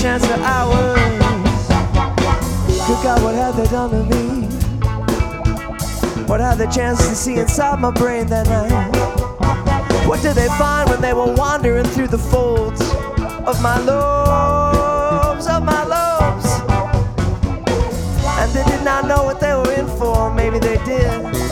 chance for hours. Good God, what have they done to me? What had the chance to see inside my brain that night? What did they find when they were wandering through the folds of my lobes, of my lobes? And they did not know what they were in for, maybe they did.